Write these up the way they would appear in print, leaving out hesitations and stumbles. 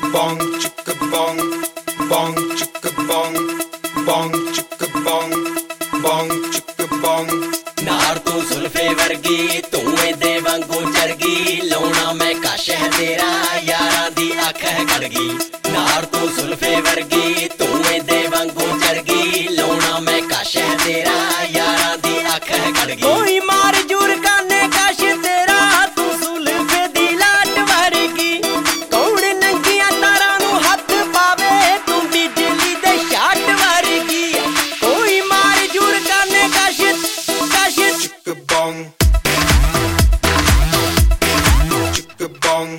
bong, chicka bong, bong, chicka bong, bong, chicka bong, bong, chicka bong। नार तू सुल्फे वर्गी तू दे वांगू चरगी लाउना मैं कश है तेरा यारा दी अख है कड़गी। नार तू सुल्फे वर्गी तू दे वांगू चरगी लाउना मैं कश है तेरा यारा दी अख है कड़गी। कोई मार जूर काने कश तेरा तू सुल्फे दी लाट वर्गी कौड़ नंगिया तारा नू हथ पावे तू बिजली दे शाट वर्गी। कोई मार जूर काने कश Chicka bong, chicka bong,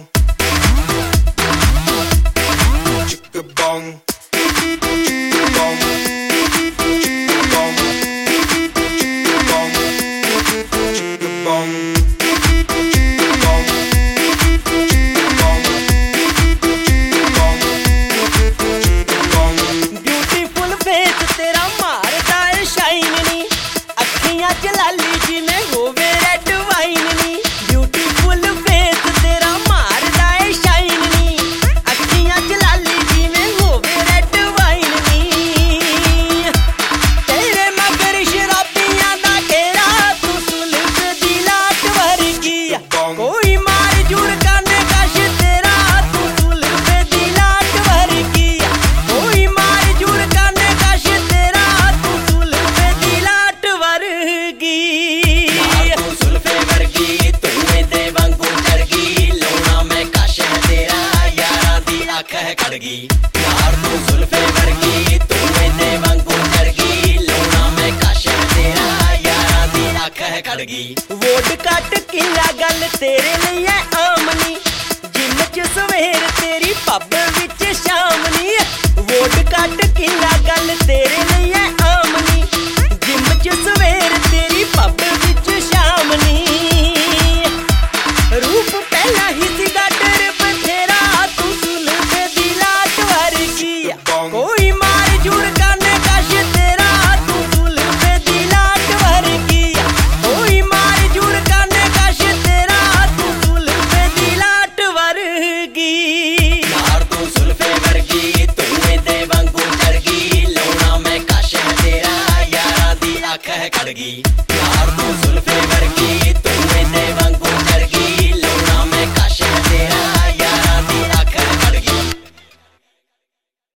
chicka bong, chicka bong, chicka bong, chicka bong, chicka bong, chicka bong, chicka bong, chicka bong, chicka bong। Beautiful face तेरा मारदा है शाइन नी अखियां च लाली जिवें होवे रेड वाइन नी। ब्यूटीफुल फेस तेरा मारदा है शाइन नी अखियां च लाली जिवें होवे रेड वाइन नी। तेरे मगर शराबियां दा घेरा तू सुल्फ दी लाट वर्गी। कोई मार जूर काने कश तेरा तू सुल्फ दी लाट वर्गी। कोई मार जूर काने कश तेरा तू सुल्फ दी लाट वर्गी। नार तू सुल्फे वर्गी तू दे वांगू चरगी लाउना मैं कश है तेरा यारा दी अख है कड़गी। नार तू सुल्फे वर्गी तू दे वांगू चरगी लाउना मैं कश है तेरा यारा दी अख है कड़गी। वोट कट किला गल तेरे लिए है आमनी जिम च सवेर तेरी पब विच शामनी। वोट कट किला गल तेरे लिए है आमनी जिम च सवेर तेरी पब विच शामनी। रूप पहला ही सीगा डर बथेरा तू सुल्फ दी लाट वर्गी। कोई मार जूर काने कश तेरा तू सुल्फ दी लाट वर्गी। कोई मार जूर काने कश तेरा तू सुल्फ दी लाट वर्गी। नार तू सुल्फे वर्गी तू दे वांगू चरगी लाउना मैं कश है तेरा यारा दी अख है कड़गी। नार तू सुल्फे वर्गी